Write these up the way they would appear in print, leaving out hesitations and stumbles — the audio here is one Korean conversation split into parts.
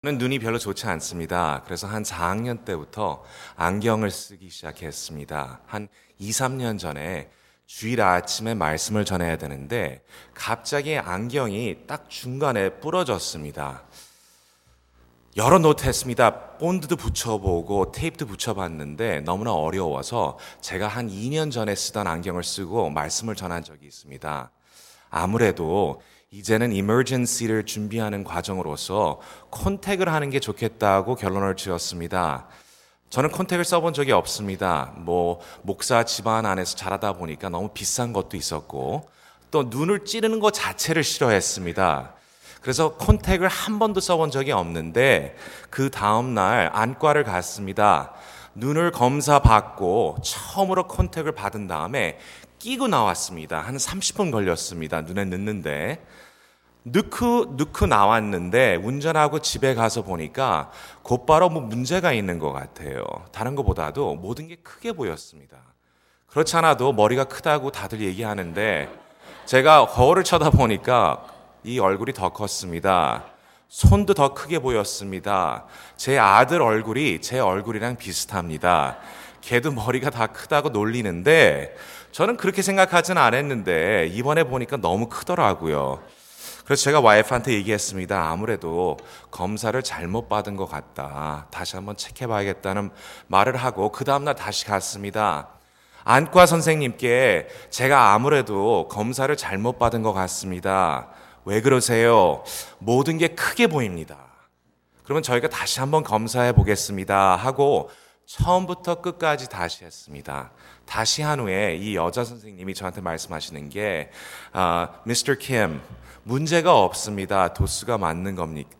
저는 눈이 별로 좋지 않습니다. 그래서 한 4학년 때부터 안경을 쓰기 시작했습니다. 한 2, 3년 전에 주일 아침에 말씀을 전해야 되는데 갑자기 안경이 딱 중간에 부러졌습니다. 여러 노트 했습니다. 본드도 붙여보고 테이프도 붙여봤는데 너무나 어려워서 제가 한 2년 전에 쓰던 안경을 쓰고 말씀을 전한 적이 있습니다. 아무래도 이제는 이머전시를 준비하는 과정으로서 콘택을 하는 게 좋겠다고 결론을 지었습니다. 저는 콘택을 써본 적이 없습니다. 목사 집안 안에서 자라다 보니까 너무 비싼 것도 있었고 또 눈을 찌르는 것 자체를 싫어했습니다. 그래서 콘택을 한 번도 써본 적이 없는데 그 다음날 안과를 갔습니다. 눈을 검사 받고 처음으로 콘택을 받은 다음에 끼고 나왔습니다. 한 30분 걸렸습니다. 눈에 넣는데. 넣고 나왔는데 운전하고 집에 가서 보니까 곧바로 문제가 있는 것 같아요. 다른 것보다도 모든 게 크게 보였습니다. 그렇지 않아도 머리가 크다고 다들 얘기하는데 제가 거울을 쳐다보니까 이 얼굴이 더 컸습니다. 손도 더 크게 보였습니다. 제 아들 얼굴이 제 얼굴이랑 비슷합니다. 걔도 머리가 다 크다고 놀리는데 저는 그렇게 생각하지는 않았는데 이번에 보니까 너무 크더라고요. 그래서 제가 와이프한테 얘기했습니다. 아무래도 검사를 잘못 받은 것 같다. 다시 한번 체크해봐야겠다는 말을 하고 그 다음날 다시 갔습니다. 안과 선생님께 제가 아무래도 검사를 잘못 받은 것 같습니다. 왜 그러세요? 모든 게 크게 보입니다. 그러면 저희가 다시 한번 검사해 보겠습니다 하고 처음부터 끝까지 다시 했습니다. 다시 한 후에 이 여자 선생님이 저한테 말씀하시는 게 Mr. Kim, 문제가 없습니다. 도수가 맞는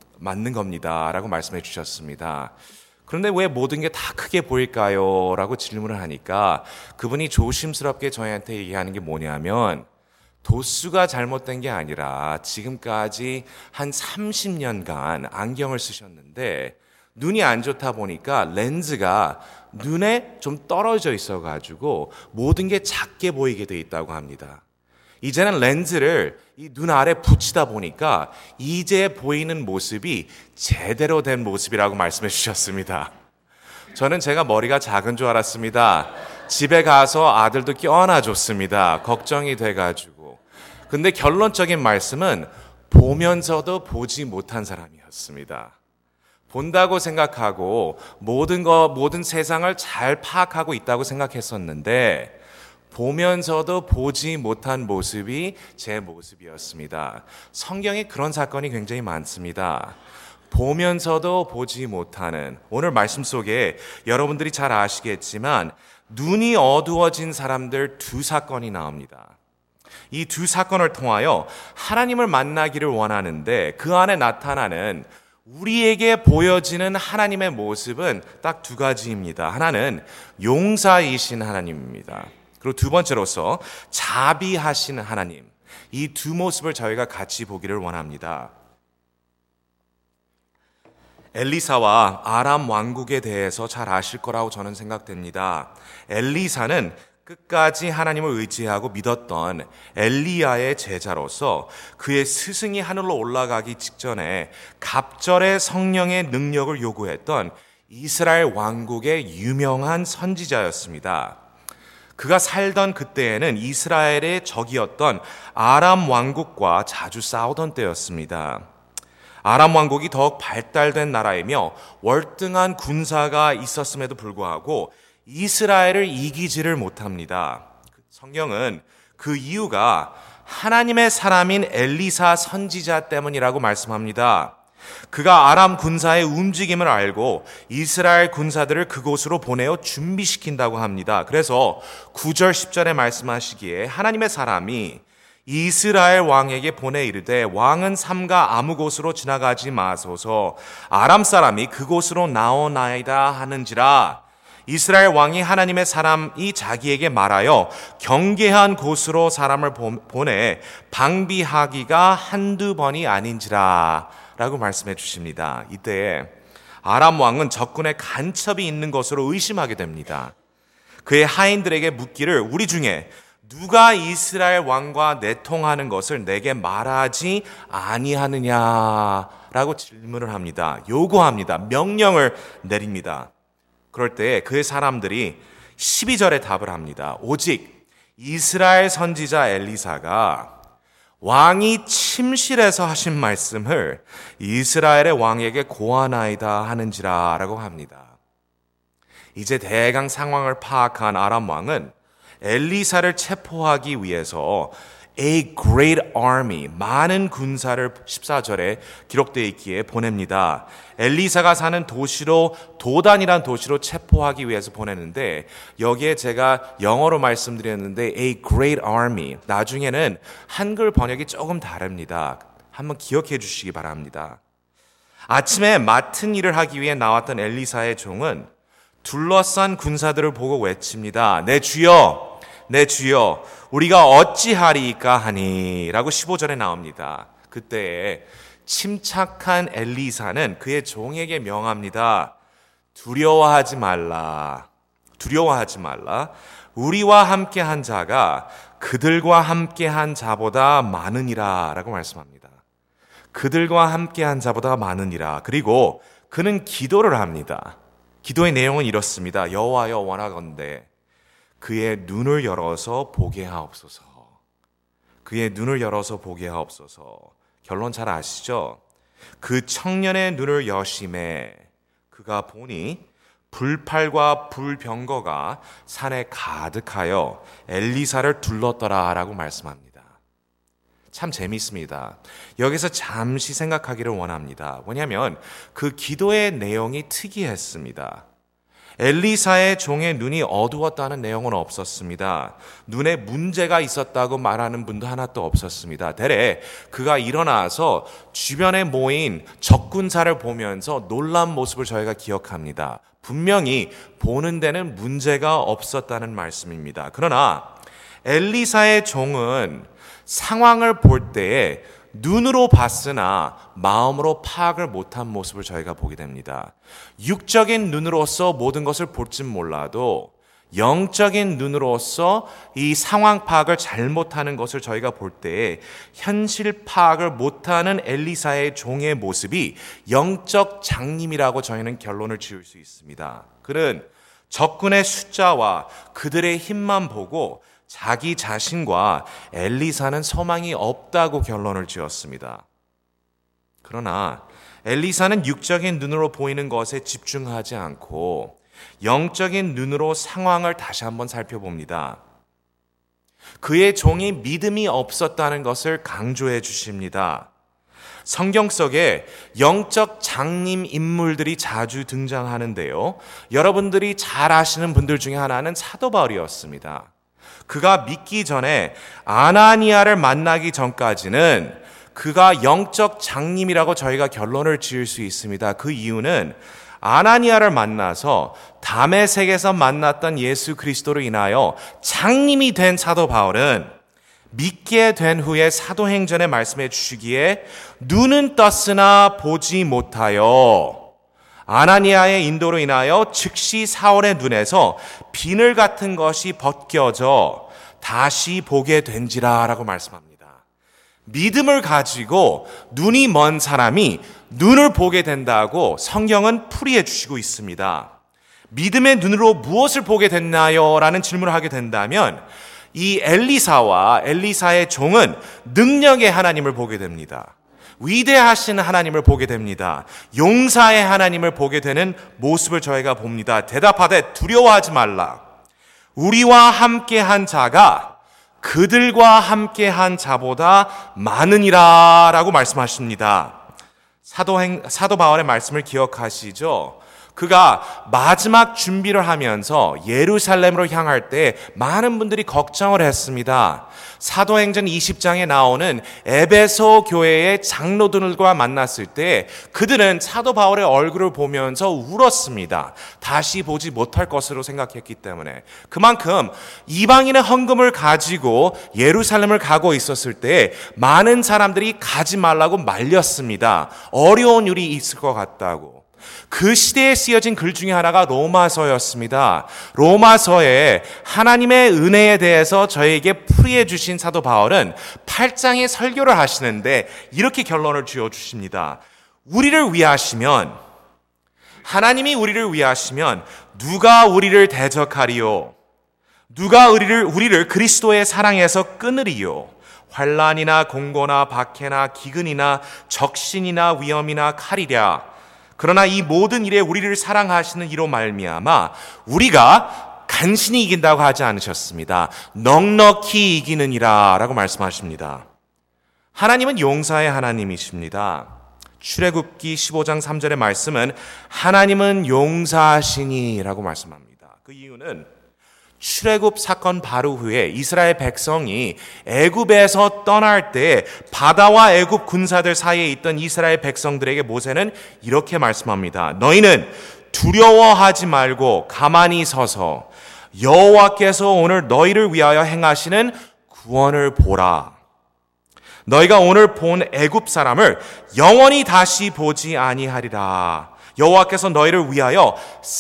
겁니다. 라고 말씀해 주셨습니다. 그런데 왜 모든 게 다 크게 보일까요? 라고 질문을 하니까 그분이 조심스럽게 저희한테 얘기하는 게 뭐냐면 도수가 잘못된 게 아니라 지금까지 한 30년간 안경을 쓰셨는데 눈이 안 좋다 보니까 렌즈가 눈에 좀 떨어져 있어가지고 모든 게 작게 보이게 돼 있다고 합니다. 이제는 렌즈를 이 눈 아래 붙이다 보니까 이제 보이는 모습이 제대로 된 모습이라고 말씀해 주셨습니다. 저는 제가 머리가 작은 줄 알았습니다. 집에 가서 아들도 껴안아줬습니다. 걱정이 돼가지고. 근데 결론적인 말씀은 보면서도 보지 못한 사람이었습니다. 본다고 생각하고 모든 세상을 잘 파악하고 있다고 생각했었는데 보면서도 보지 못한 모습이 제 모습이었습니다. 성경에 그런 사건이 굉장히 많습니다. 보면서도 보지 못하는, 오늘 말씀 속에 여러분들이 잘 아시겠지만 눈이 어두워진 사람들 두 사건이 나옵니다. 이 두 사건을 통하여 하나님을 만나기를 원하는데 그 안에 나타나는 우리에게 보여지는 하나님의 모습은 딱 두 가지입니다. 하나는 용사이신 하나님입니다. 그리고 두 번째로서 자비하신 하나님. 이 두 모습을 저희가 같이 보기를 원합니다. 엘리사와 아람 왕국에 대해서 잘 아실 거라고 저는 생각됩니다. 엘리사는 끝까지 하나님을 의지하고 믿었던 엘리야의 제자로서 그의 스승이 하늘로 올라가기 직전에 갑절의 성령의 능력을 요구했던 이스라엘 왕국의 유명한 선지자였습니다. 그가 살던 그때에는 이스라엘의 적이었던 아람 왕국과 자주 싸우던 때였습니다. 아람 왕국이 더욱 발달된 나라이며 월등한 군사가 있었음에도 불구하고 이스라엘을 이기지를 못합니다. 성경은 그 이유가 하나님의 사람인 엘리사 선지자 때문이라고 말씀합니다. 그가 아람 군사의 움직임을 알고 이스라엘 군사들을 그곳으로 보내어 준비시킨다고 합니다. 그래서 9절 10절에 말씀하시기에 하나님의 사람이 이스라엘 왕에게 보내 이르되 왕은 삼가 아무 곳으로 지나가지 마소서 아람 사람이 그곳으로 나오나이다 하는지라. 이스라엘 왕이 하나님의 사람이 자기에게 말하여 경계한 곳으로 사람을 보내 방비하기가 한두 번이 아닌지라 라고 말씀해 주십니다. 이때에 아람 왕은 적군의 간첩이 있는 것으로 의심하게 됩니다. 그의 하인들에게 묻기를 우리 중에 누가 이스라엘 왕과 내통하는 것을 내게 말하지 아니하느냐라고 질문을 합니다. 요구합니다. 명령을 내립니다. 그럴 때 그 사람들이 12절에 답을 합니다. 오직 이스라엘 선지자 엘리사가 왕이 침실에서 하신 말씀을 이스라엘의 왕에게 고하나이다 하는지라 라고 합니다. 이제 대강 상황을 파악한 아람 왕은 엘리사를 체포하기 위해서 A great army, 많은 군사를 14절에 기록되어 있기에 보냅니다. 엘리사가 사는 도시로, 도단이란 도시로 체포하기 위해서 보내는데, 여기에 제가 영어로 말씀드렸는데 A great army, 나중에는 한글 번역이 조금 다릅니다. 한번 기억해 주시기 바랍니다. 아침에 맡은 일을 하기 위해 나왔던 엘리사의 종은 둘러싼 군사들을 보고 외칩니다. 내 주여, 내 주여, 우리가 어찌하리이까 하니 라고 15절에 나옵니다. 그때에 침착한 엘리사는 그의 종에게 명합니다. 두려워하지 말라. 두려워하지 말라. 우리와 함께한 자가 그들과 함께한 자보다 많으니라 라고 말씀합니다. 그들과 함께한 자보다 많으니라. 그리고 그는 기도를 합니다. 기도의 내용은 이렇습니다. 여호와여 원하건대 그의 눈을 열어서 보게 하옵소서. 그의 눈을 열어서 보게 하옵소서. 결론 잘 아시죠? 그 청년의 눈을 여심해 그가 보니 불팔과 불병거가 산에 가득하여 엘리사를 둘렀더라 라고 말씀합니다. 참 재미있습니다. 여기서 잠시 생각하기를 원합니다. 왜냐하면 그 기도의 내용이 특이했습니다. 엘리사의 종의 눈이 어두웠다는 내용은 없었습니다. 눈에 문제가 있었다고 말하는 분도 하나도 없었습니다. 대래 그가 일어나서 주변에 모인 적군사를 보면서 놀란 모습을 저희가 기억합니다. 분명히 보는 데는 문제가 없었다는 말씀입니다. 그러나 엘리사의 종은 상황을 볼 때에 눈으로 봤으나 마음으로 파악을 못한 모습을 저희가 보게 됩니다. 육적인 눈으로서 모든 것을 볼진 몰라도 영적인 눈으로서 이 상황 파악을 잘못하는 것을 저희가 볼 때에 현실 파악을 못하는 엘리사의 종의 모습이 영적 장님이라고 저희는 결론을 지을 수 있습니다. 그는 적군의 숫자와 그들의 힘만 보고 자기 자신과 엘리사는 소망이 없다고 결론을 지었습니다. 그러나 엘리사는 육적인 눈으로 보이는 것에 집중하지 않고 영적인 눈으로 상황을 다시 한번 살펴봅니다. 그의 종이 믿음이 없었다는 것을 강조해 주십니다. 성경 속에 영적 장님 인물들이 자주 등장하는데요. 여러분들이 잘 아시는 분들 중에 하나는 사도 바울이었습니다. 그가 믿기 전에 아나니아를 만나기 전까지는 그가 영적 장님이라고 저희가 결론을 지을 수 있습니다. 그 이유는 아나니아를 만나서 다메섹에서 만났던 예수 그리스도로 인하여 장님이 된 사도 바울은 믿게 된 후에 사도행전에 말씀해 주시기에 눈은 떴으나 보지 못하여 아나니아의 인도로 인하여 즉시 사울의 눈에서 비늘 같은 것이 벗겨져 다시 보게 된지라 라고 말씀합니다. 믿음을 가지고 눈이 먼 사람이 눈을 보게 된다고 성경은 풀이해 주시고 있습니다. 믿음의 눈으로 무엇을 보게 됐나요? 라는 질문을 하게 된다면 이 엘리사와 엘리사의 종은 능력의 하나님을 보게 됩니다. 위대하신 하나님을 보게 됩니다. 용사의 하나님을 보게 되는 모습을 저희가 봅니다. 대답하되 두려워하지 말라. 우리와 함께한 자가 그들과 함께한 자보다 많으니라 라고 말씀하십니다. 사도 바울의 말씀을 기억하시죠? 그가 마지막 준비를 하면서 예루살렘으로 향할 때 많은 분들이 걱정을 했습니다. 사도행전 20장에 나오는 에베소 교회의 장로들과 만났을 때 그들은 사도 바울의 얼굴을 보면서 울었습니다. 다시 보지 못할 것으로 생각했기 때문에. 그만큼 이방인의 헌금을 가지고 예루살렘을 가고 있었을 때 많은 사람들이 가지 말라고 말렸습니다. 어려운 일이 있을 것 같다고. 그 시대에 쓰여진 글 중에 하나가 로마서였습니다. 로마서에 하나님의 은혜에 대해서 저에게 풀이해 주신 사도 바울은 8장의 설교를 하시는데 이렇게 결론을 지어주십니다. 하나님이 우리를 위하시면 누가 우리를 대적하리요? 누가 우리를 그리스도의 사랑에서 끊으리요? 환난이나 공고나 박해나 기근이나 적신이나 위험이나 칼이랴. 그러나 이 모든 일에 우리를 사랑하시는 이로 말미암아 우리가 간신히 이긴다고 하지 않으셨습니다. 넉넉히 이기느니라 라고 말씀하십니다. 하나님은 용서의 하나님이십니다. 출애굽기 15장 3절의 말씀은 하나님은 용서하시니 라고 말씀합니다. 그 이유는 출애굽 사건 바로 후에 이스라엘 백성이 애굽에서 떠날 때 바다와 애굽 군사들 사이에 있던 이스라엘 백성들에게 모세는 이렇게 말씀합니다. 너희는 두려워하지 말고 가만히 서서 여호와께서 오늘 너희를 위하여 행하시는 구원을 보라. 너희가 오늘 본 애굽 사람을 영원히 다시 보지 아니하리라. 여호와께서 너희를 위하여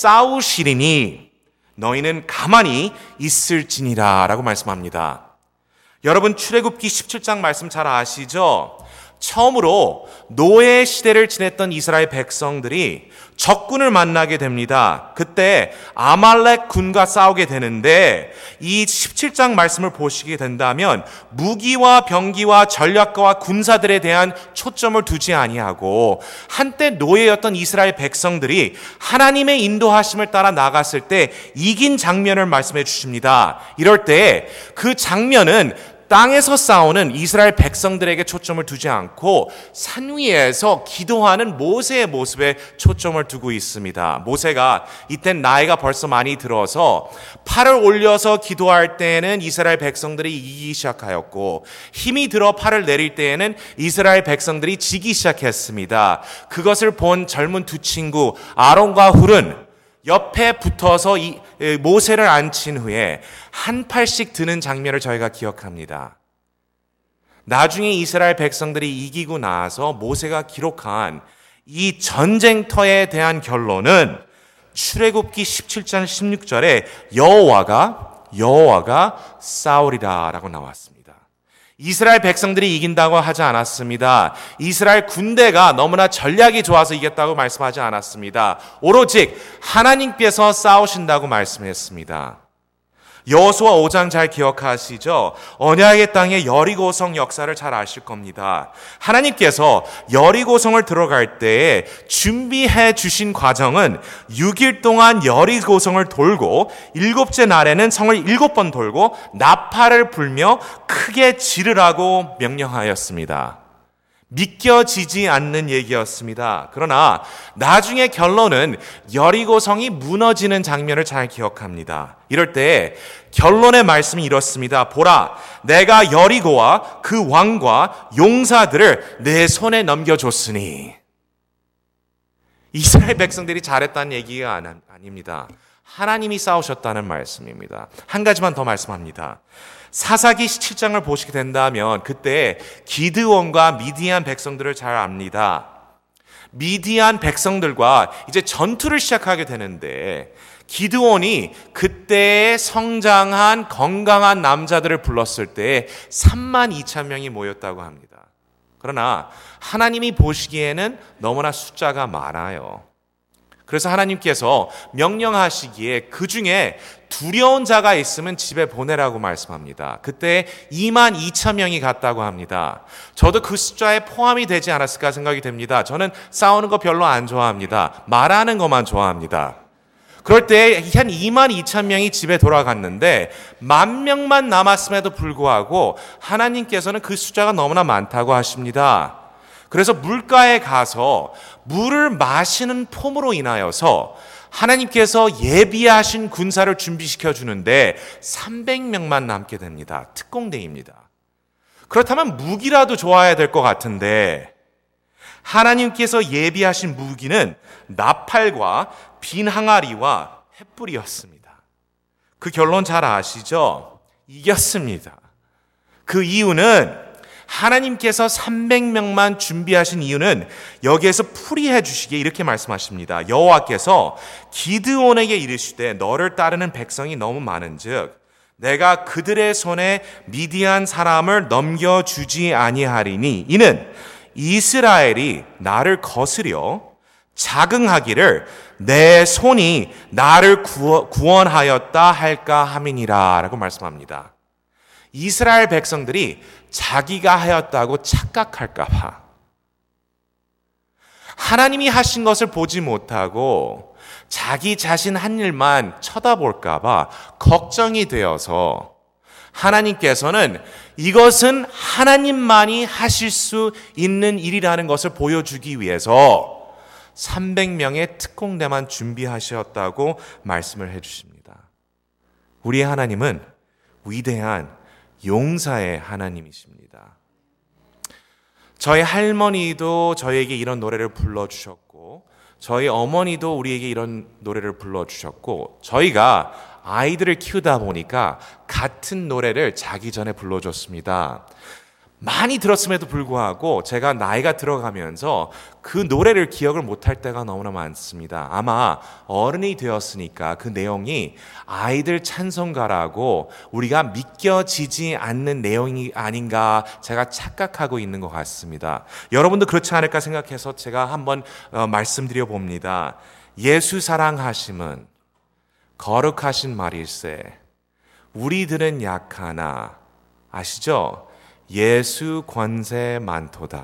싸우시리니 너희는 가만히 있을지니라 라고 말씀합니다. 여러분 출애굽기 17장 말씀 잘 아시죠? 처음으로 노예 시대를 지냈던 이스라엘 백성들이 적군을 만나게 됩니다. 그때 아말렉 군과 싸우게 되는데 이 17장 말씀을 보시게 된다면 무기와 병기와 전략가와 군사들에 대한 초점을 두지 아니하고 한때 노예였던 이스라엘 백성들이 하나님의 인도하심을 따라 나갔을 때 이긴 장면을 말씀해 주십니다. 이럴 때 그 장면은 땅에서 싸우는 이스라엘 백성들에게 초점을 두지 않고 산 위에서 기도하는 모세의 모습에 초점을 두고 있습니다. 모세가 이땐 나이가 벌써 많이 들어서 팔을 올려서 기도할 때에는 이스라엘 백성들이 이기기 시작하였고 힘이 들어 팔을 내릴 때에는 이스라엘 백성들이 지기 시작했습니다. 그것을 본 젊은 두 친구 아론과 훌은 옆에 붙어서 모세를 앉힌 후에 한 팔씩 드는 장면을 저희가 기억합니다. 나중에 이스라엘 백성들이 이기고 나서 모세가 기록한 이 전쟁터에 대한 결론은 출애굽기 17장 16절에 여호와가 싸우리라 라고 나왔습니다. 이스라엘 백성들이 이긴다고 하지 않았습니다. 이스라엘 군대가 너무나 전략이 좋아서 이겼다고 말씀하지 않았습니다. 오로지 하나님께서 싸우신다고 말씀했습니다. 여호수아 5장 잘 기억하시죠? 언약의 땅의 여리고성 역사를 잘 아실 겁니다. 하나님께서 여리고성을 들어갈 때 준비해 주신 과정은 6일 동안 여리고성을 돌고 7째 날에는 성을 7번 돌고 나팔을 불며 크게 지르라고 명령하였습니다. 믿겨지지 않는 얘기였습니다. 그러나 나중에 결론은 여리고성이 무너지는 장면을 잘 기억합니다. 이럴 때 결론의 말씀이 이렇습니다. 보라, 내가 여리고와 그 왕과 용사들을 내 손에 넘겨줬으니. 이스라엘 백성들이 잘했다는 얘기가 아닙니다. 하나님이 싸우셨다는 말씀입니다. 한 가지만 더 말씀합니다. 사사기 17장을 보시게 된다면 그때 기드온과 미디안 백성들을 잘 압니다. 미디안 백성들과 이제 전투를 시작하게 되는데 기드온이 그때 성장한 건강한 남자들을 불렀을 때 3만 2천 명이 모였다고 합니다. 그러나 하나님이 보시기에는 너무나 숫자가 많아요. 그래서 하나님께서 명령하시기에 그 중에 두려운 자가 있으면 집에 보내라고 말씀합니다. 그때 2만 2천 명이 갔다고 합니다. 저도 그 숫자에 포함이 되지 않았을까 생각이 됩니다. 저는 싸우는 거 별로 안 좋아합니다. 말하는 것만 좋아합니다. 그럴 때 한 2만 2천 명이 집에 돌아갔는데 10,000명만 남았음에도 불구하고 하나님께서는 그 숫자가 너무나 많다고 하십니다. 그래서 물가에 가서 물을 마시는 폼으로 인하여서 하나님께서 예비하신 군사를 준비시켜 주는데 300명만 남게 됩니다. 특공대입니다. 그렇다면 무기라도 좋아야 될 것 같은데 하나님께서 예비하신 무기는 나팔과 빈 항아리와 횃불이었습니다. 그 결론 잘 아시죠? 이겼습니다. 그 이유는 하나님께서 300명만 준비하신 이유는 여기에서 풀이해 주시기에 이렇게 말씀하십니다. 여호와께서 기드온에게 이르시되 너를 따르는 백성이 너무 많은즉 내가 그들의 손에 미디안 사람을 넘겨주지 아니하리니 이는 이스라엘이 나를 거스려 자긍하기를 내 손이 나를 구원하였다 할까 함이니라 라고 말씀합니다. 이스라엘 백성들이 자기가 하였다고 착각할까 봐, 하나님이 하신 것을 보지 못하고 자기 자신 한 일만 쳐다볼까 봐 걱정이 되어서 하나님께서는 이것은 하나님만이 하실 수 있는 일이라는 것을 보여주기 위해서 300명의 특공대만 준비하셨다고 말씀을 해주십니다. 우리의 하나님은 위대한 용사의 하나님이십니다. 저희 할머니도 저에게 이런 노래를 불러주셨고 저희 어머니도 우리에게 이런 노래를 불러주셨고 저희가 아이들을 키우다 보니까 같은 노래를 자기 전에 불러줬습니다. 많이 들었음에도 불구하고 제가 나이가 들어가면서 그 노래를 기억을 못할 때가 너무나 많습니다. 아마 어른이 되었으니까 그 내용이 아이들 찬송가라고 우리가 믿겨지지 않는 내용이 아닌가 제가 착각하고 있는 것 같습니다. 여러분도 그렇지 않을까 생각해서 제가 한번 말씀드려 봅니다. 예수 사랑하심은 거룩하신 말일세 우리들은 약하나 아시죠? 예수 권세 많도다.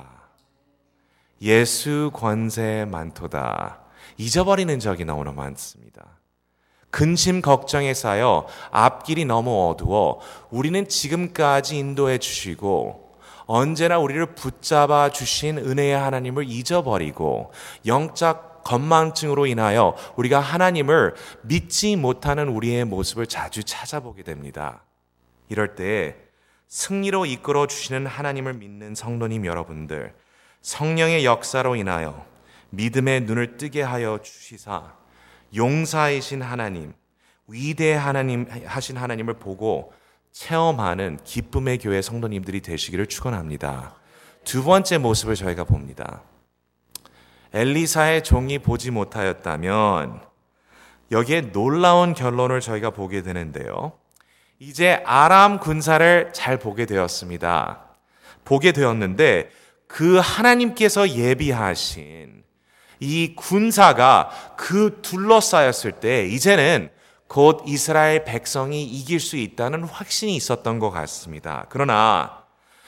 예수 권세 많도다. 잊어버리는 적이 너무나 많습니다. 근심 걱정에 쌓여 앞길이 너무 어두워 우리는 지금까지 인도해 주시고 언제나 우리를 붙잡아 주신 은혜의 하나님을 잊어버리고 영적 건망증으로 인하여 우리가 하나님을 믿지 못하는 우리의 모습을 자주 찾아보게 됩니다. 이럴 때 승리로 이끌어 주시는 하나님을 믿는 성도님 여러분들, 성령의 역사로 인하여 믿음의 눈을 뜨게 하여 주시사 용사이신 하나님, 위대하신 하나님을 보고 체험하는 기쁨의 교회 성도님들이 되시기를 축원합니다. 두 번째 모습을 저희가 봅니다. 엘리사의 종이 보지 못하였다면 여기에 놀라운 결론을 저희가 보게 되는데요. 이제 아람 군사를 잘 보게 되었습니다. 보게 되었는데 그 하나님께서 예비하신 이 군사가 그 둘러싸였을 때 이제는 곧 이스라엘 백성이 이길 수 있다는 확신이 있었던 것 같습니다. 그러나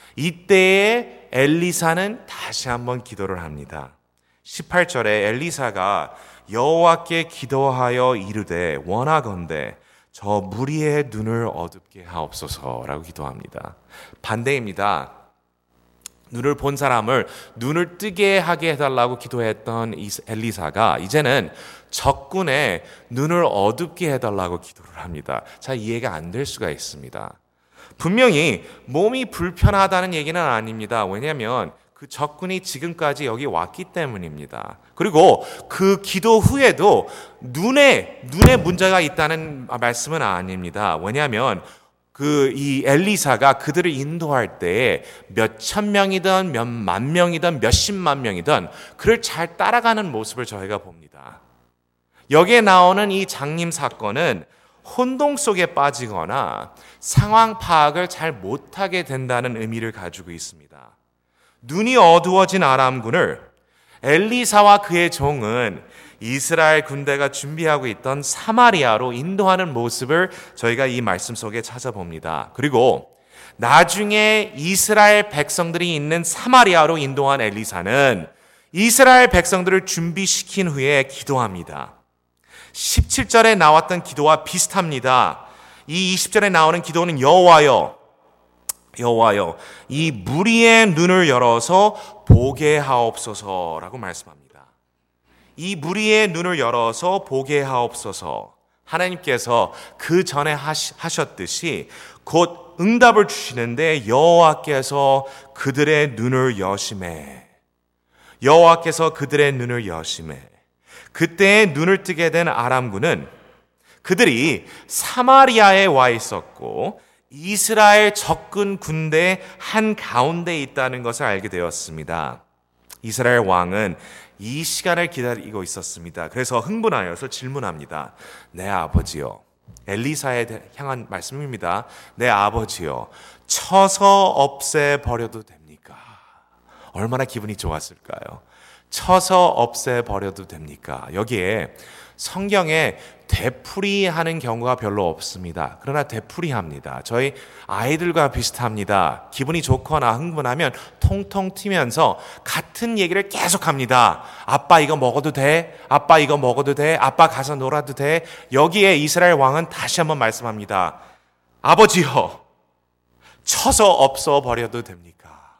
이때에 엘리사는 다시 한번 기도를 합니다. 18절에 엘리사가 여호와께 기도하여 이르되 원하건대 저 무리의 눈을 어둡게 하옵소서라고 기도합니다. 반대입니다. 눈을 본 사람을 눈을 뜨게 하게 해달라고 기도했던 엘리사가 이제는 적군의 눈을 어둡게 해달라고 기도를 합니다. 잘 이해가 안 될 수가 있습니다. 분명히 몸이 불편하다는 얘기는 아닙니다. 왜냐하면 그 적군이 지금까지 여기 왔기 때문입니다. 그리고 그 기도 후에도 눈에 문제가 있다는 말씀은 아닙니다. 왜냐하면 이 엘리사가 그들을 인도할 때 몇천 명이든 몇만 명이든 몇십만 명이든 그를 잘 따라가는 모습을 저희가 봅니다. 여기에 나오는 이 장림 사건은 혼동 속에 빠지거나 상황 파악을 잘 못하게 된다는 의미를 가지고 있습니다. 눈이 어두워진 아람군을 엘리사와 그의 종은 이스라엘 군대가 준비하고 있던 사마리아로 인도하는 모습을 저희가 이 말씀 속에 찾아봅니다. 그리고 나중에 이스라엘 백성들이 있는 사마리아로 인도한 엘리사는 이스라엘 백성들을 준비시킨 후에 기도합니다. 17절에 나왔던 기도와 비슷합니다. 이 20절에 나오는 기도는 여호와여 이 무리의 눈을 열어서 보게 하옵소서라고 말씀합니다. 이 무리의 눈을 열어서 보게 하옵소서. 하나님께서 그 전에 하셨듯이 곧 응답을 주시는데 여호와께서 그들의 눈을 여심해. 여호와께서 그들의 눈을 여심해. 그때 눈을 뜨게 된 아람군은 그들이 사마리아에 와 있었고 이스라엘 적군 군대 한가운데 있다는 것을 알게 되었습니다. 이스라엘 왕은 이 시간을 기다리고 있었습니다. 그래서 흥분하여서 질문합니다. 내 아버지요. 엘리사에 향한 말씀입니다. 내 아버지요. 쳐서 없애버려도 됩니까? 얼마나 기분이 좋았을까요? 쳐서 없애버려도 됩니까? 여기에 성경에 되풀이하는 경우가 별로 없습니다. 그러나 되풀이합니다. 저희 아이들과 비슷합니다. 기분이 좋거나 흥분하면 통통 튀면서 같은 얘기를 계속합니다. 아빠 이거 먹어도 돼? 아빠 이거 먹어도 돼? 아빠 가서 놀아도 돼? 여기에 이스라엘 왕은 다시 한번 말씀합니다. 아버지요, 쳐서 없애버려도 됩니까?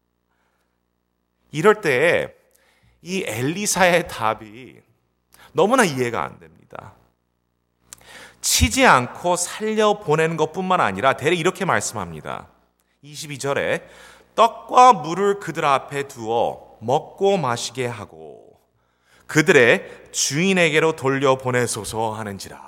이럴 때 이 엘리사의 답이 너무나 이해가 안 됩니다. 치지 않고 살려보내는 것뿐만 아니라 대략 이렇게 말씀합니다. 22절에 떡과 물을 그들 앞에 두어 먹고 마시게 하고 그들의 주인에게로 돌려보내소서 하는지라.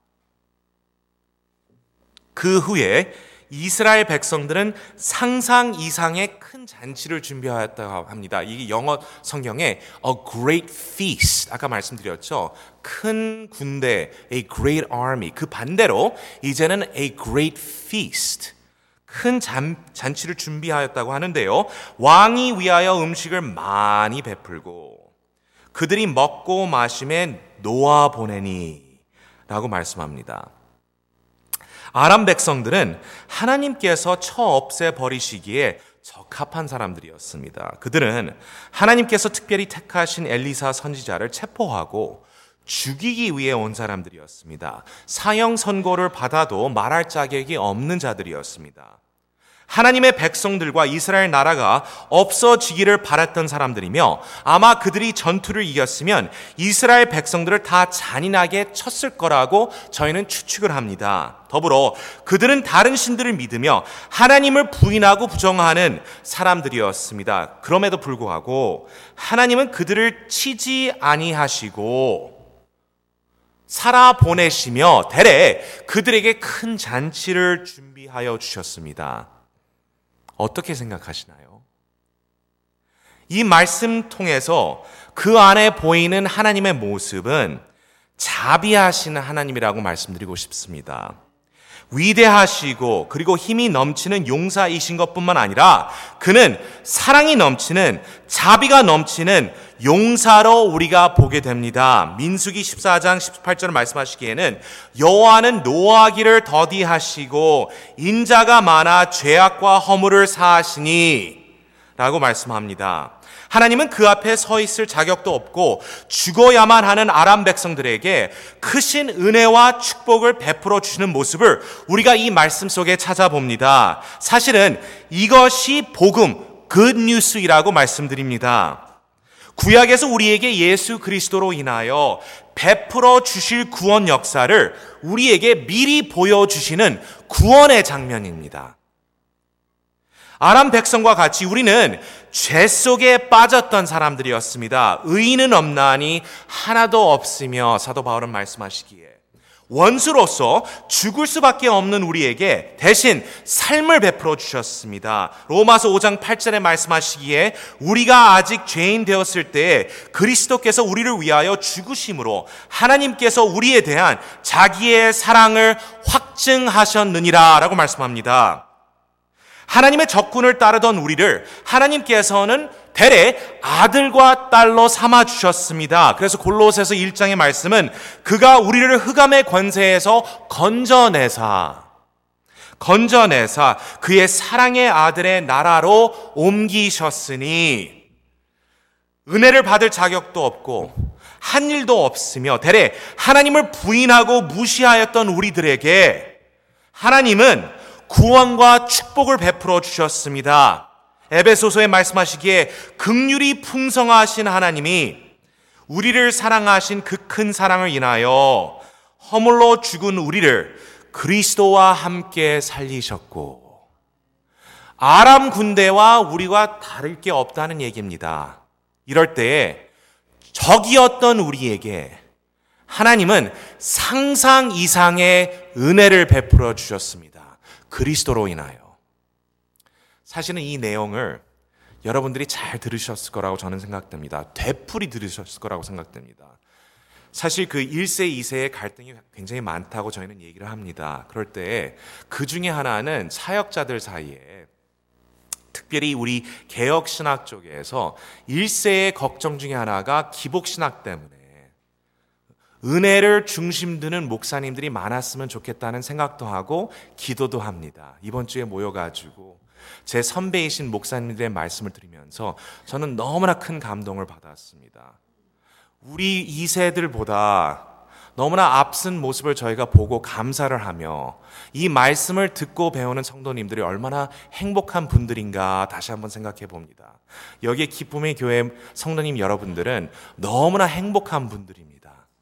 그 후에 이스라엘 백성들은 상상 이상의 큰 잔치를 준비하였다고 합니다. 이게 영어 성경에 a great feast, 아까 말씀드렸죠. 큰 군대, a great army. 그 반대로 이제는 a great feast, 큰 잔치를 준비하였다고 하는데요. 왕이 위하여 음식을 많이 베풀고 그들이 먹고 마심에 놓아 보내니 라고 말씀합니다. 아람 백성들은 하나님께서 쳐 없애버리시기에 적합한 사람들이었습니다. 그들은 하나님께서 특별히 택하신 엘리사 선지자를 체포하고 죽이기 위해 온 사람들이었습니다. 사형 선고를 받아도 말할 자격이 없는 자들이었습니다. 하나님의 백성들과 이스라엘 나라가 없어지기를 바랐던 사람들이며 아마 그들이 전투를 이겼으면 이스라엘 백성들을 다 잔인하게 쳤을 거라고 저희는 추측을 합니다. 더불어 그들은 다른 신들을 믿으며 하나님을 부인하고 부정하는 사람들이었습니다. 그럼에도 불구하고 하나님은 그들을 치지 아니하시고 살아 보내시며 대래 그들에게 큰 잔치를 준비하여 주셨습니다. 어떻게 생각하시나요? 이 말씀 통해서 그 안에 보이는 하나님의 모습은 자비하시는 하나님이라고 말씀드리고 싶습니다. 위대하시고 그리고 힘이 넘치는 용사이신 것뿐만 아니라 그는 사랑이 넘치는, 자비가 넘치는 용사로 우리가 보게 됩니다. 민수기 14장 18절 말씀하시기에는 여호와는 노하기를 더디하시고 인자가 많아 죄악과 허물을 사하시니 라고 말씀합니다. 하나님은 그 앞에 서 있을 자격도 없고 죽어야만 하는 아람 백성들에게 크신 은혜와 축복을 베풀어 주시는 모습을 우리가 이 말씀 속에 찾아봅니다. 사실은 이것이 복음, 굿뉴스이라고 말씀드립니다. 구약에서 우리에게 예수 그리스도로 인하여 베풀어 주실 구원 역사를 우리에게 미리 보여주시는 구원의 장면입니다. 아람 백성과 같이 우리는 죄 속에 빠졌던 사람들이었습니다. 의인은 없나니 하나도 없으며 사도 바울은 말씀하시기에 원수로서 죽을 수밖에 없는 우리에게 대신 삶을 베풀어 주셨습니다. 로마서 5장 8절에 말씀하시기에 우리가 아직 죄인 되었을 때 그리스도께서 우리를 위하여 죽으심으로 하나님께서 우리에 대한 자기의 사랑을 확증하셨느니라 라고 말씀합니다. 하나님의 적군을 따르던 우리를 하나님께서는 대래 아들과 딸로 삼아주셨습니다. 그래서 골로새서 1장의 말씀은 그가 우리를 흑암의 권세에서 건져내사 그의 사랑의 아들의 나라로 옮기셨으니 은혜를 받을 자격도 없고 한 일도 없으며 대래 하나님을 부인하고 무시하였던 우리들에게 하나님은 구원과 축복을 베풀어 주셨습니다. 에베소서에 말씀하시기에 긍휼이 풍성하신 하나님이 우리를 사랑하신 그 큰 사랑을 인하여 허물로 죽은 우리를 그리스도와 함께 살리셨고 아람 군대와 우리가 다를 게 없다는 얘기입니다. 이럴 때에 적이었던 우리에게 하나님은 상상 이상의 은혜를 베풀어 주셨습니다. 그리스도로 인하여. 사실은 이 내용을 여러분들이 잘 들으셨을 거라고 저는 생각됩니다. 되풀이 들으셨을 거라고 생각됩니다. 사실 그 1세, 2세의 갈등이 굉장히 많다고 저희는 얘기를 합니다. 그럴 때 그 중에 하나는 사역자들 사이에, 특별히 우리 개혁신학 쪽에서 1세의 걱정 중에 하나가 기복신학 때문에 은혜를 중심 두는 목사님들이 많았으면 좋겠다는 생각도 하고 기도도 합니다. 이번 주에 모여가지고 제 선배이신 목사님들의 말씀을 들으면서 저는 너무나 큰 감동을 받았습니다. 우리 2세들보다 너무나 앞선 모습을 저희가 보고 감사를 하며 이 말씀을 듣고 배우는 성도님들이 얼마나 행복한 분들인가 다시 한번 생각해 봅니다. 여기에 기쁨의 교회 성도님 여러분들은 너무나 행복한 분들입니다.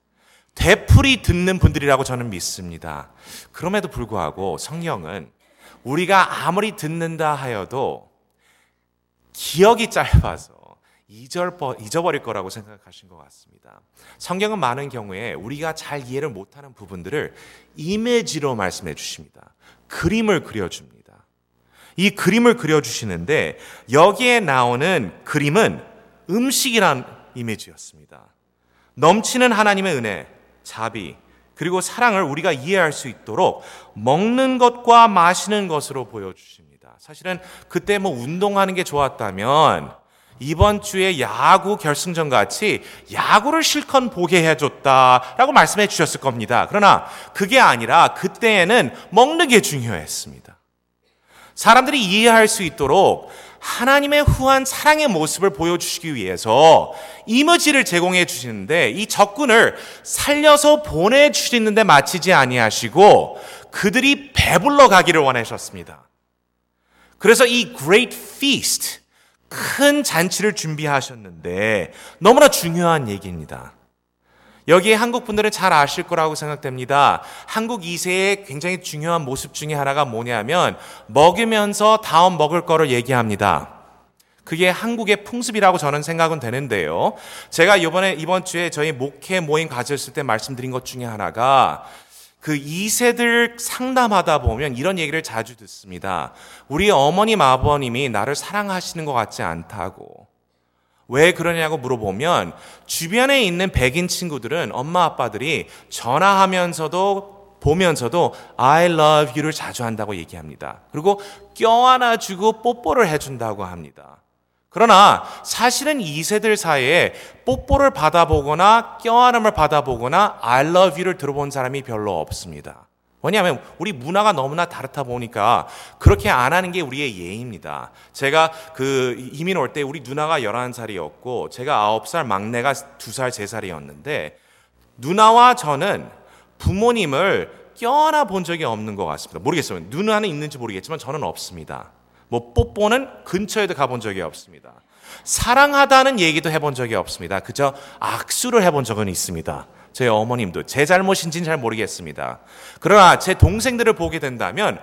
되풀이 듣는 분들이라고 저는 믿습니다. 그럼에도 불구하고 성경은 우리가 아무리 듣는다 하여도 기억이 짧아서 잊어버릴 거라고 생각하신 것 같습니다. 성경은 많은 경우에 우리가 잘 이해를 못하는 부분들을 이미지로 말씀해 주십니다. 그림을 그려줍니다. 이 그림을 그려주시는데 여기에 나오는 그림은 음식이란 이미지였습니다. 넘치는 하나님의 은혜, 자비, 그리고 사랑을 우리가 이해할 수 있도록 먹는 것과 마시는 것으로 보여주십니다. 사실은 그때 운동하는 게 좋았다면 이번 주에 야구 결승전 같이 야구를 실컷 보게 해줬다라고 말씀해 주셨을 겁니다. 그러나 그게 아니라 그때에는 먹는 게 중요했습니다. 사람들이 이해할 수 있도록 하나님의 후한 사랑의 모습을 보여주시기 위해서 이미지를 제공해 주시는데 이 적군을 살려서 보내주시는데 마치지 아니하시고 그들이 배불러 가기를 원하셨습니다. 그래서 이 Great Feast, 큰 잔치를 준비하셨는데 너무나 중요한 얘기입니다. 여기에 한국 분들은 잘 아실 거라고 생각됩니다. 한국 2세의 굉장히 중요한 모습 중에 하나가 뭐냐면 먹으면서 다음 먹을 거를 얘기합니다. 그게 한국의 풍습이라고 저는 생각은 되는데요. 제가 이번 주에 저희 목회 모임 가졌을 때 말씀드린 것 중에 하나가 그 2세들 상담하다 보면 이런 얘기를 자주 듣습니다. 우리 어머님, 아버님이 나를 사랑하시는 것 같지 않다고. 왜 그러냐고 물어보면 주변에 있는 백인 친구들은 엄마, 아빠들이 전화하면서도 보면서도 I love you를 자주 한다고 얘기합니다. 그리고 껴안아주고 뽀뽀를 해준다고 합니다. 그러나 사실은 2세들 사이에 뽀뽀를 받아보거나 껴안음을 받아보거나 I love you를 들어본 사람이 별로 없습니다. 왜냐하면 우리 문화가 너무나 다르다 보니까 그렇게 안 하는 게 우리의 예입니다. 제가 이민 올 때 우리 누나가 11살이었고 제가 9살, 막내가 2살, 3살이었는데 누나와 저는 부모님을 껴안아 본 적이 없는 것 같습니다. 모르겠어요. 누나는 있는지 모르겠지만 저는 없습니다. 뽀뽀는 근처에도 가본 적이 없습니다. 사랑하다는 얘기도 해본 적이 없습니다. 그저 악수를 해본 적은 있습니다. 제 어머님도 제 잘못인지는 잘 모르겠습니다. 그러나 제 동생들을 보게 된다면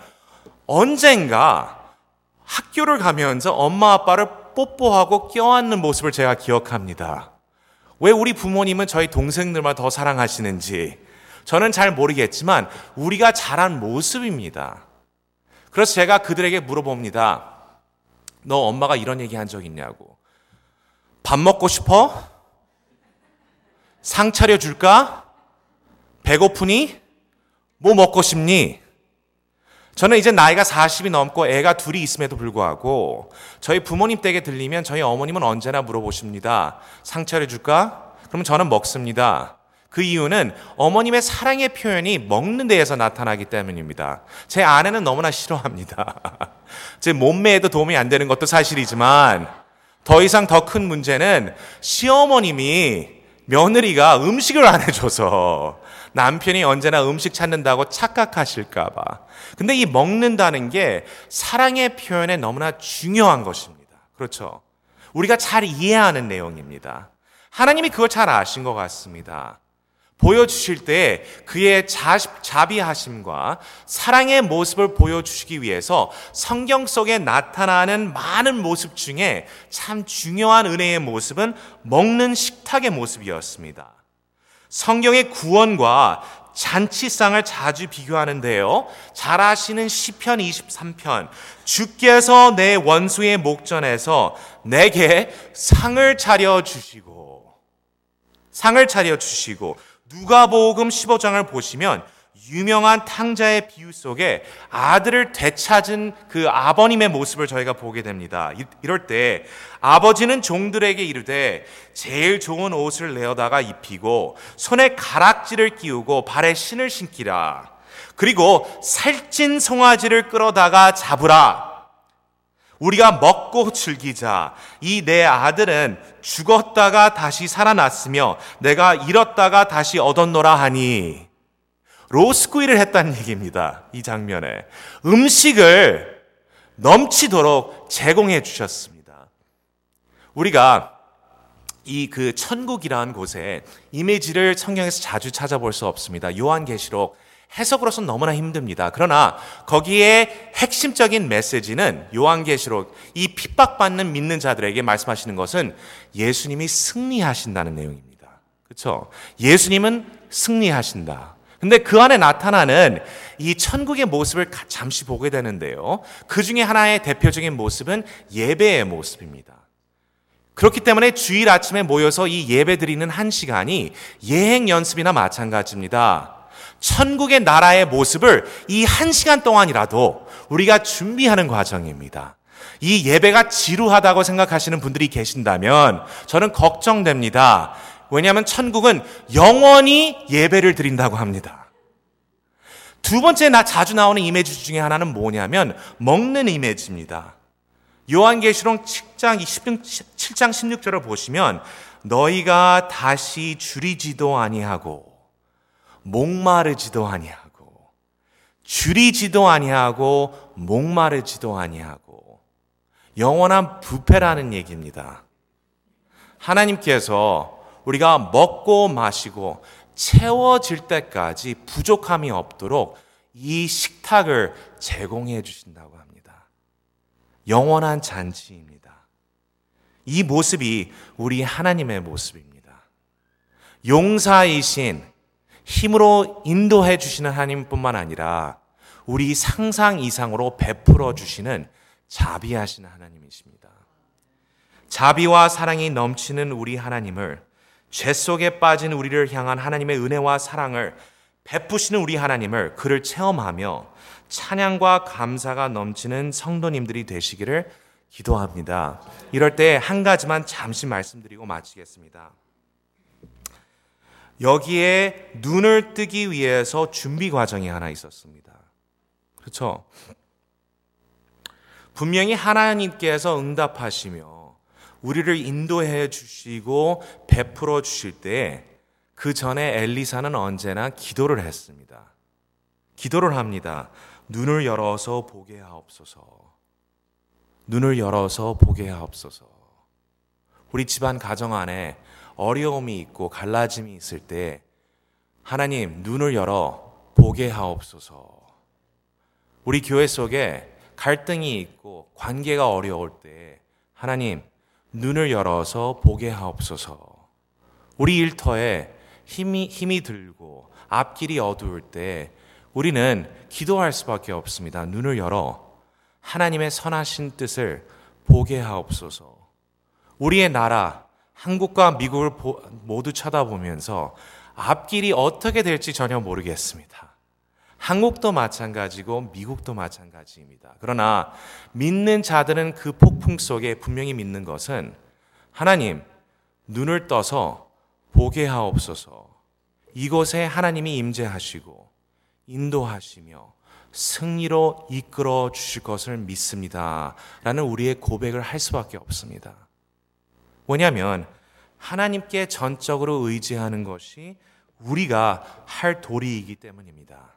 언젠가 학교를 가면서 엄마 아빠를 뽀뽀하고 껴안는 모습을 제가 기억합니다. 왜 우리 부모님은 저희 동생들만 더 사랑하시는지 저는 잘 모르겠지만 우리가 자란 모습입니다. 그래서 제가 그들에게 물어봅니다. 너 엄마가 이런 얘기 한 적 있냐고. 밥 먹고 싶어? 상 차려줄까? 배고프니? 뭐 먹고 싶니? 저는 이제 나이가 40이 넘고 애가 둘이 있음에도 불구하고 저희 부모님 댁에 들리면 저희 어머님은 언제나 물어보십니다. 상 차려줄까? 그러면 저는 먹습니다. 그 이유는 어머님의 사랑의 표현이 먹는 데에서 나타나기 때문입니다. 제 아내는 너무나 싫어합니다. 제 몸매에도 도움이 안 되는 것도 사실이지만 더 이상 더 큰 문제는 시어머님이 며느리가 음식을 안 해줘서 남편이 언제나 음식 찾는다고 착각하실까 봐. 근데 이 먹는다는 게 사랑의 표현에 너무나 중요한 것입니다. 그렇죠? 우리가 잘 이해하는 내용입니다. 하나님이 그걸 잘 아신 것 같습니다. 보여주실 때 그의 자비하심과 사랑의 모습을 보여주시기 위해서 성경 속에 나타나는 많은 모습 중에 참 중요한 은혜의 모습은 먹는 식탁의 모습이었습니다. 성경의 구원과 잔치상을 자주 비교하는데요. 잘 아시는 시편 23편, 주께서 내 원수의 목전에서 내게 상을 차려주시고 누가복음 15장을 보시면 유명한 탕자의 비유 속에 아들을 되찾은 그 아버님의 모습을 저희가 보게 됩니다. 이럴 때 아버지는 종들에게 이르되 제일 좋은 옷을 내어다가 입히고 손에 가락지를 끼우고 발에 신을 신기라. 그리고 살찐 송아지를 끌어다가 잡으라. 우리가 먹고 즐기자. 이 내 아들은 죽었다가 다시 살아났으며 내가 잃었다가 다시 얻었노라 하니. 로스구이를 했다는 얘기입니다. 이 장면에 음식을 넘치도록 제공해 주셨습니다. 우리가 이 그 천국이라는 곳에 이미지를 성경에서 자주 찾아볼 수 없습니다. 요한계시록 해석으로서는 너무나 힘듭니다. 그러나 거기에 핵심적인 메시지는 요한계시록 이 핍박받는 믿는 자들에게 말씀하시는 것은 예수님이 승리하신다는 내용입니다. 그렇죠? 예수님은 승리하신다. 근데 그 안에 나타나는 이 천국의 모습을 잠시 보게 되는데요. 그 중에 하나의 대표적인 모습은 예배의 모습입니다. 그렇기 때문에 주일 아침에 모여서 이 예배 드리는 한 시간이 예행 연습이나 마찬가지입니다. 천국의 나라의 모습을 이 한 시간 동안이라도 우리가 준비하는 과정입니다. 이 예배가 지루하다고 생각하시는 분들이 계신다면 저는 걱정됩니다. 왜냐하면 천국은 영원히 예배를 드린다고 합니다. 두 번째 자주 나오는 이미지 중에 하나는 뭐냐면 먹는 이미지입니다. 요한계시록 7장 16절을 보시면 너희가 다시 줄이지도 아니하고 목마르지도 아니하고 줄이지도 아니하고 목마르지도 아니하고 영원한 뷔페라는 얘기입니다. 하나님께서 우리가 먹고 마시고 채워질 때까지 부족함이 없도록 이 식탁을 제공해 주신다고 합니다. 영원한 잔치입니다. 이 모습이 우리 하나님의 모습입니다. 용사이신 힘으로 인도해 주시는 하나님뿐만 아니라 우리 상상 이상으로 베풀어 주시는 자비하신 하나님이십니다. 자비와 사랑이 넘치는 우리 하나님을, 죄 속에 빠진 우리를 향한 하나님의 은혜와 사랑을 베푸시는 우리 하나님을, 그를 체험하며 찬양과 감사가 넘치는 성도님들이 되시기를 기도합니다. 이럴 때 한 가지만 잠시 말씀드리고 마치겠습니다. 여기에 눈을 뜨기 위해서 준비 과정이 하나 있었습니다. 그렇죠? 분명히 하나님께서 응답하시며 우리를 인도해 주시고 베풀어 주실 때 그 전에 엘리사는 언제나 기도를 했습니다. 기도를 합니다. 눈을 열어서 보게 하옵소서. 눈을 열어서 보게 하옵소서. 우리 집안 가정 안에 어려움이 있고 갈라짐이 있을 때 하나님 눈을 열어 보게 하옵소서. 우리 교회 속에 갈등이 있고 관계가 어려울 때 하나님 눈을 열어서 보게 하옵소서. 우리 일터에 힘이 들고 앞길이 어두울 때 우리는 기도할 수밖에 없습니다. 눈을 열어 하나님의 선하신 뜻을 보게 하옵소서. 우리의 나라 한국과 미국을 모두 쳐다보면서 앞길이 어떻게 될지 전혀 모르겠습니다. 한국도 마찬가지고 미국도 마찬가지입니다. 그러나 믿는 자들은 그 폭풍 속에 분명히 믿는 것은 하나님 눈을 떠서 보게 하옵소서. 이곳에 하나님이 임재하시고 인도하시며 승리로 이끌어 주실 것을 믿습니다. 라는 우리의 고백을 할 수밖에 없습니다. 왜냐하면 하나님께 전적으로 의지하는 것이 우리가 할 도리이기 때문입니다.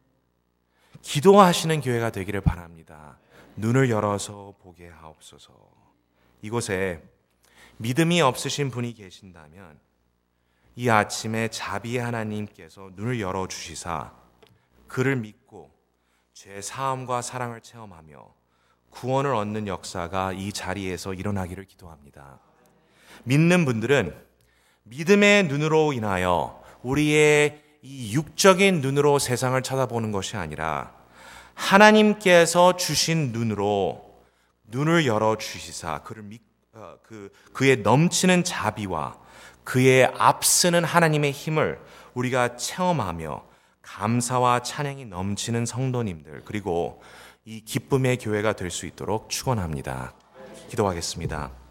기도하시는 교회가 되기를 바랍니다. 눈을 열어서 보게 하옵소서. 이곳에 믿음이 없으신 분이 계신다면 이 아침에 자비의 하나님께서 눈을 열어주시사 그를 믿고 죄 사함과 사랑을 체험하며 구원을 얻는 역사가 이 자리에서 일어나기를 기도합니다. 믿는 분들은 믿음의 눈으로 인하여 우리의 이 육적인 눈으로 세상을 쳐다보는 것이 아니라 하나님께서 주신 눈으로 눈을 열어 주시사 그의 넘치는 자비와 그의 앞서는 하나님의 힘을 우리가 체험하며 감사와 찬양이 넘치는 성도님들, 그리고 이 기쁨의 교회가 될 수 있도록 축원합니다. 기도하겠습니다.